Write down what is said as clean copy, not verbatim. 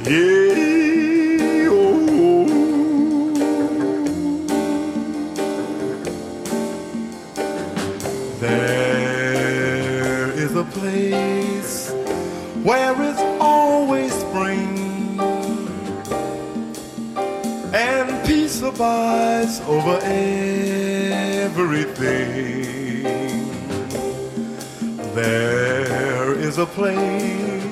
Yeah, oh. There is a place where it's always spring and peace abides over everything. There is a place